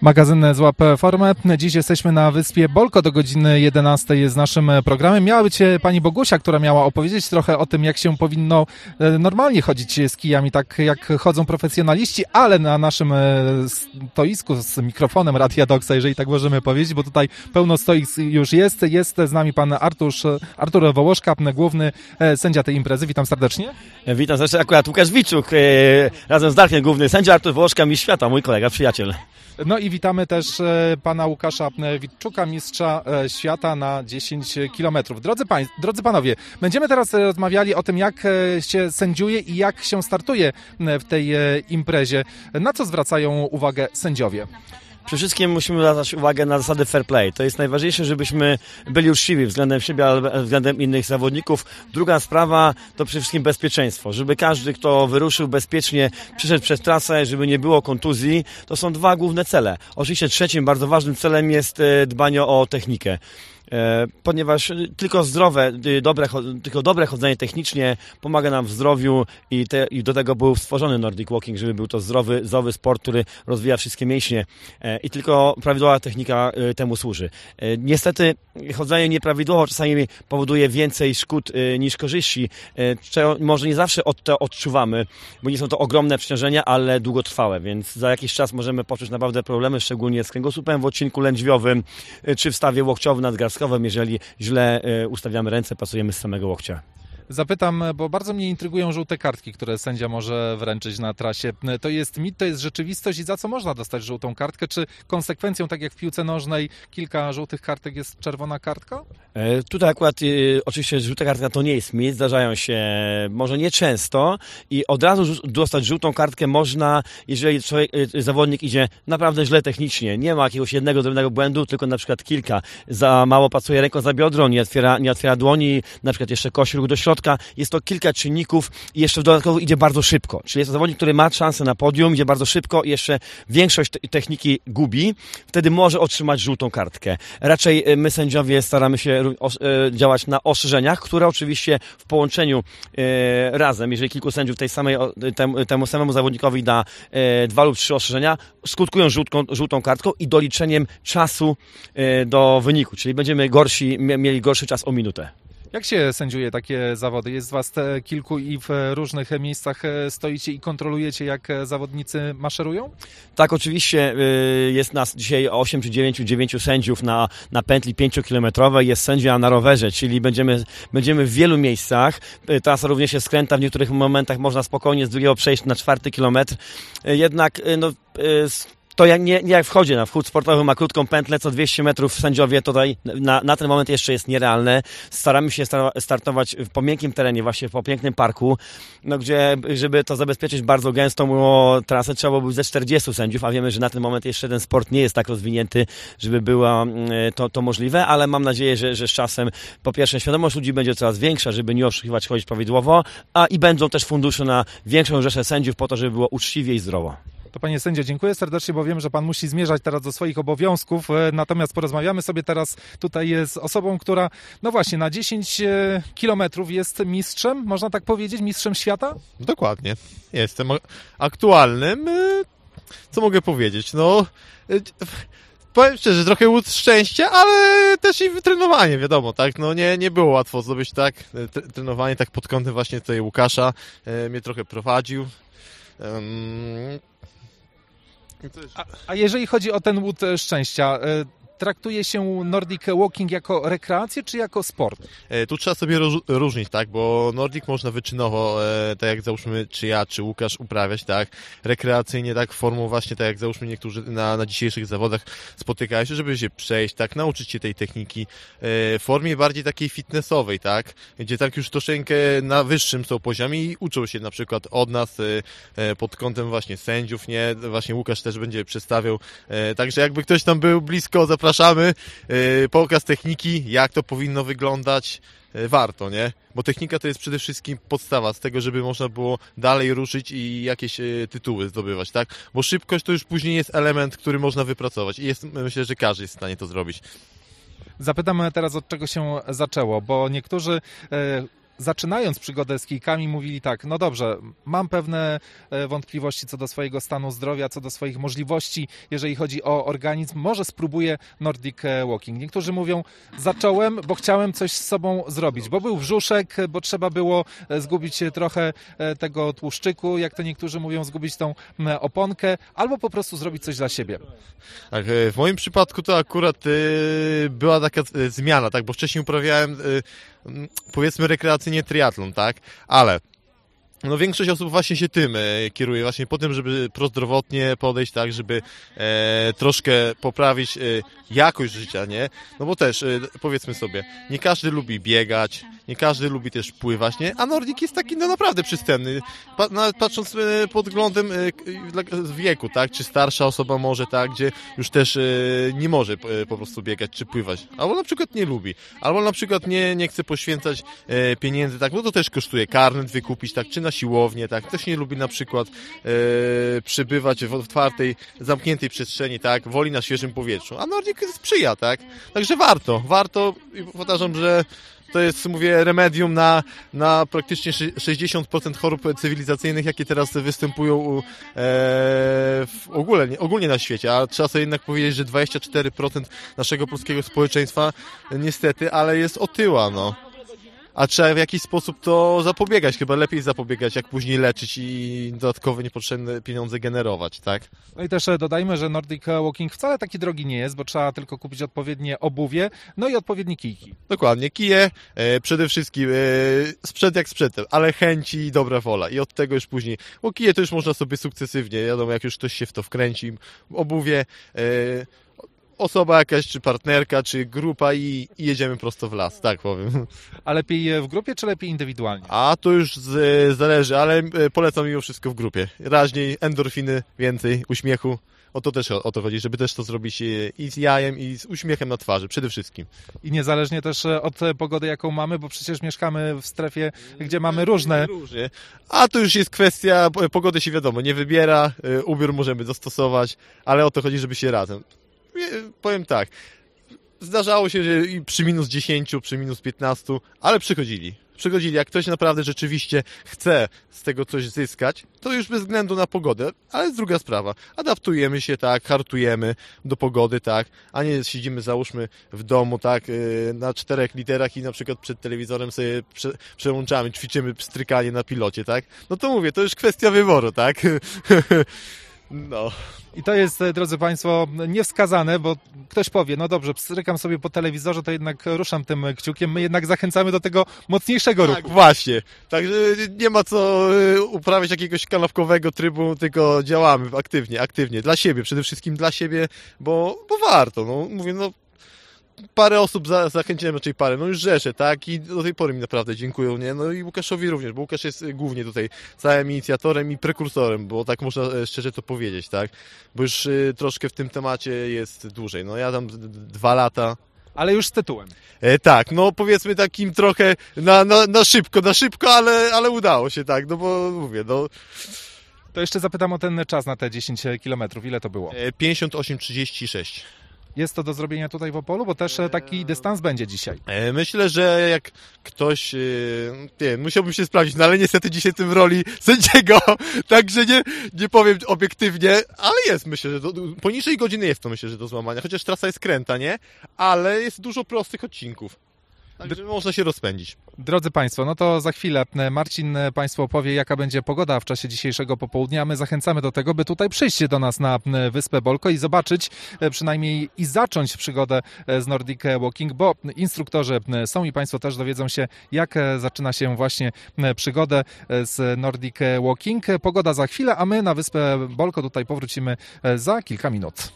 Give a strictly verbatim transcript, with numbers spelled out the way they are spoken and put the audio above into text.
Magazyn Złap Formę. Dziś jesteśmy na wyspie Bolko. Do godziny jedenastej jest naszym programem. Miała być pani Bogusia, która miała opowiedzieć trochę o tym, jak się powinno normalnie chodzić z kijami, tak jak chodzą profesjonaliści, ale na naszym stoisku z mikrofonem Radia Doksa, jeżeli tak możemy powiedzieć, bo tutaj pełno stoisk już jest. Jest z nami pan Artur, Artur Wołoszka, główny sędzia tej imprezy. Witam serdecznie. Witam serdecznie. Akurat Łukasz Wiczuk, razem z Darkiem, główny sędzia, Artur Wołoszka, mistrz świata, mój kolega, przyjaciel. No i witamy też pana Łukasza Witczuka, mistrza świata na dziesięć kilometrów. Drodzy, pań, drodzy panowie, będziemy teraz rozmawiali o tym, jak się sędziuje i jak się startuje w tej imprezie. Na co zwracają uwagę sędziowie? Przede wszystkim musimy zwracać uwagę na zasady fair play. To jest najważniejsze, żebyśmy byli uczciwi względem siebie, ale względem innych zawodników. Druga sprawa to przede wszystkim bezpieczeństwo. Żeby każdy, kto wyruszył bezpiecznie, przyszedł przez trasę, żeby nie było kontuzji. To są dwa główne cele. Oczywiście trzecim bardzo ważnym celem jest dbanie o technikę. Ponieważ tylko zdrowe, dobre, tylko dobre chodzenie technicznie pomaga nam w zdrowiu i, te, i do tego był stworzony Nordic Walking, żeby był to zdrowy, zdrowy sport, który rozwija wszystkie mięśnie i tylko prawidłowa technika temu służy. Niestety chodzenie nieprawidłowo czasami powoduje więcej szkód niż korzyści, czego może nie zawsze to odczuwamy, bo nie są to ogromne przeciążenia, ale długotrwałe, więc za jakiś czas możemy poczuć naprawdę problemy, szczególnie z kręgosłupem w odcinku lędźwiowym czy w stawie łokciowym nadgarstkowym, jeżeli źle ustawiamy ręce, pasujemy z samego łokcia. Zapytam, bo bardzo mnie intrygują żółte kartki, które sędzia może wręczyć na trasie. To jest mit, to jest rzeczywistość i za co można dostać żółtą kartkę? Czy konsekwencją, tak jak w piłce nożnej, kilka żółtych kartek jest czerwona kartka? E, tutaj akurat e, oczywiście żółta kartka to nie jest mit, zdarzają się może nie często i od razu dostać żółtą kartkę można, jeżeli człowiek, e, zawodnik idzie naprawdę źle technicznie. Nie ma jakiegoś jednego drobnego błędu, tylko na przykład kilka. Za mało pasuje ręką za biodro, nie otwiera, nie otwiera dłoni, na przykład jeszcze kosi ruch do środka. Jest to kilka czynników i jeszcze dodatkowo idzie bardzo szybko. Czyli jest to zawodnik, który ma szansę na podium, idzie bardzo szybko i jeszcze większość te- techniki gubi. Wtedy może otrzymać żółtą kartkę. Raczej my sędziowie staramy się o, e, działać na ostrzeżeniach, które oczywiście w połączeniu e, razem, jeżeli kilku sędziów tej samej, tem, temu samemu zawodnikowi da e, dwa lub trzy ostrzeżenia, skutkują żółtką, żółtą kartką i doliczeniem czasu e, do wyniku. Czyli będziemy gorsi, mieli gorszy czas o minutę. Jak się sędziuje takie zawody? Jest was kilku i w różnych miejscach stoicie i kontrolujecie, jak zawodnicy maszerują? Tak, oczywiście jest nas dzisiaj osiem czy dziewięć sędziów na, na pętli pięciokilometrowej, jest sędzia na rowerze, czyli będziemy, będziemy w wielu miejscach. Trasa również jest skręta, w niektórych momentach można spokojnie z drugiego przejść na czwarty kilometr. Jednak no, to jak, nie, nie jak wchodzi na wchód sportowy, ma krótką pętlę, co dwieście metrów sędziowie tutaj na, na ten moment jeszcze jest nierealne. Staramy się startować po miękkim terenie, właśnie po pięknym parku, no, gdzie, żeby to zabezpieczyć bardzo gęstą trasę, trzeba byłoby ze czterdziestu sędziów, a wiemy, że na ten moment jeszcze ten sport nie jest tak rozwinięty, żeby było to, to możliwe, ale mam nadzieję, że, że z czasem po pierwsze świadomość ludzi będzie coraz większa, żeby nie oszukiwać, chodzić prawidłowo, a i będą też fundusze na większą rzeszę sędziów po to, żeby było uczciwie i zdrowo. To panie sędzio, dziękuję serdecznie, bo wiem, że pan musi zmierzać teraz do swoich obowiązków, natomiast porozmawiamy sobie teraz tutaj z osobą, która no właśnie na dziesięć kilometrów jest mistrzem, można tak powiedzieć, mistrzem świata? Dokładnie, jestem aktualnym, co mogę powiedzieć, no powiem szczerze, trochę łód szczęścia, ale też i wytrenowanie, wiadomo, tak, no nie, nie było łatwo zdobyć tak, trenowanie tak pod kątem właśnie tutaj Łukasza mnie trochę prowadził. Um, A, a jeżeli chodzi o ten łód szczęścia, traktuje się Nordic Walking jako rekreację, czy jako sport? E, tu trzeba sobie roz, różnić, tak, bo Nordic można wyczynowo, e, tak jak załóżmy, czy ja, czy Łukasz uprawiać, tak, rekreacyjnie, tak, formą właśnie, tak jak załóżmy niektórzy na, na dzisiejszych zawodach spotykają się, żeby się przejść, tak, nauczyć się tej techniki e, w formie bardziej takiej fitnessowej, tak, gdzie tak już troszeczkę na wyższym są poziomie i uczą się na przykład od nas e, pod kątem właśnie sędziów, nie, właśnie Łukasz też będzie przedstawiał, e, także jakby ktoś tam był blisko, zapraszamy. Zapraszamy, yy, pokaz techniki, jak to powinno wyglądać, yy, warto, nie? Bo technika to jest przede wszystkim podstawa z tego, żeby można było dalej ruszyć i jakieś yy, tytuły zdobywać, tak? Bo szybkość to już później jest element, który można wypracować i jest, myślę, że każdy jest w stanie to zrobić. Zapytam teraz, od czego się zaczęło, bo niektórzy yy, zaczynając przygodę z kijkami mówili tak, no dobrze, mam pewne wątpliwości co do swojego stanu zdrowia, co do swoich możliwości, jeżeli chodzi o organizm, może spróbuję Nordic Walking. Niektórzy mówią, zacząłem, bo chciałem coś z sobą zrobić, bo był brzuszek, bo trzeba było zgubić trochę tego tłuszczyku, jak to niektórzy mówią, zgubić tą oponkę, albo po prostu zrobić coś dla siebie. Tak, w moim przypadku to akurat y, była taka y, zmiana, tak, bo wcześniej uprawiałem y, powiedzmy rekreacyjnie triatlon, tak, ale no większość osób właśnie się tym e, kieruje, właśnie po tym, żeby prozdrowotnie podejść, tak, żeby e, troszkę poprawić e, jakość życia, nie? No bo też, e, powiedzmy sobie, nie każdy lubi biegać, nie każdy lubi też pływać, nie? A Nordic jest taki, no naprawdę przystępny. Pa, nawet patrząc e, pod względem e, wieku, tak? Czy starsza osoba może, tak? Gdzie już też e, nie może e, po prostu biegać czy pływać. Albo na przykład nie lubi. Albo na przykład nie, nie chce poświęcać e, pieniędzy, tak? No to też kosztuje karnet wykupić, tak? Czy na siłownię, tak? Ktoś nie lubi na przykład e, przebywać w otwartej, zamkniętej przestrzeni, tak? Woli na świeżym powietrzu. A Nordic sprzyja, tak? Także warto, warto i uważam, że to jest, mówię, remedium na, na praktycznie sześćdziesiąt procent chorób cywilizacyjnych, jakie teraz występują u, e, w ogóle, ogólnie na świecie, a trzeba sobie jednak powiedzieć, że dwadzieścia cztery procent naszego polskiego społeczeństwa niestety, ale jest otyła, no. A trzeba w jakiś sposób to zapobiegać, chyba lepiej zapobiegać, jak później leczyć i dodatkowe niepotrzebne pieniądze generować, tak? No i też dodajmy, że Nordic Walking wcale taki drogi nie jest, bo trzeba tylko kupić odpowiednie obuwie, no i odpowiednie kijki. Dokładnie, kije e, przede wszystkim e, sprzęt jak sprzętem, ale chęci i dobra wola i od tego już później, bo kije to już można sobie sukcesywnie, wiadomo, jak już ktoś się w to wkręci, obuwie, e, osoba jakaś, czy partnerka, czy grupa i, i jedziemy prosto w las, tak powiem. A lepiej w grupie, czy lepiej indywidualnie? A to już z, zależy, ale polecam mimo wszystko w grupie. Raźniej, endorfiny, więcej, uśmiechu. O to też o to chodzi, żeby też to zrobić i z jajem, i z uśmiechem na twarzy, przede wszystkim. I niezależnie też od pogody, jaką mamy, bo przecież mieszkamy w strefie, gdzie mamy różne... Różnie. A to już jest kwestia, pogody się wiadomo, nie wybiera, ubiór możemy dostosować, ale o to chodzi, żeby się razem. Powiem tak, zdarzało się, że i przy minus dziesięciu, przy minus piętnastu, ale przychodzili. Przychodzili, jak ktoś naprawdę rzeczywiście chce z tego coś zyskać, to już bez względu na pogodę, ale jest druga sprawa. Adaptujemy się, tak, hartujemy do pogody, tak, a nie siedzimy, załóżmy, w domu, tak, na czterech literach i na przykład przed telewizorem sobie prze, przełączamy, ćwiczymy pstrykanie na pilocie, tak. No to mówię, to już kwestia wyboru, tak. No. I to jest, drodzy Państwo, niewskazane, bo ktoś powie, no dobrze, pstrykam sobie po telewizorze, to jednak ruszam tym kciukiem. My jednak zachęcamy do tego mocniejszego ruchu. Tak, właśnie. Także nie ma co uprawiać jakiegoś kanapkowego trybu, tylko działamy aktywnie, aktywnie. Dla siebie, przede wszystkim dla siebie, bo, bo warto. No, mówię, no, parę osób za, zachęciłem, raczej parę, no już rzesze, tak, i do tej pory mi naprawdę dziękują, nie, no i Łukaszowi również, bo Łukasz jest głównie tutaj całym inicjatorem i prekursorem, bo tak można szczerze to powiedzieć, tak, bo już y, troszkę w tym temacie jest dłużej, no ja tam d- d- dwa lata. Ale już z tytułem. E, tak, no powiedzmy takim trochę na, na, na szybko, na szybko, ale, ale udało się, tak, no bo mówię, no. To jeszcze zapytam o ten czas na te dziesięć kilometrów, ile to było? E, pięćdziesiąt osiem trzydzieści sześć. Jest to do zrobienia tutaj w Opolu, bo też taki dystans będzie dzisiaj. Myślę, że jak ktoś, nie, musiałbym się sprawdzić, no ale niestety dzisiaj jestem w roli sędziego, także nie, nie powiem obiektywnie, ale jest, myślę, że do, poniżej godziny jest to, myślę, że do złamania, chociaż trasa jest kręta, nie? Ale jest dużo prostych odcinków. Także można się rozpędzić. Drodzy Państwo, no to za chwilę Marcin Państwu opowie, jaka będzie pogoda w czasie dzisiejszego popołudnia. My zachęcamy do tego, by tutaj przyjść do nas na Wyspę Bolko i zobaczyć przynajmniej i zacząć przygodę z Nordic Walking, bo instruktorzy są i Państwo też dowiedzą się, jak zaczyna się właśnie przygodę z Nordic Walking. Pogoda za chwilę, a my na Wyspę Bolko tutaj powrócimy za kilka minut.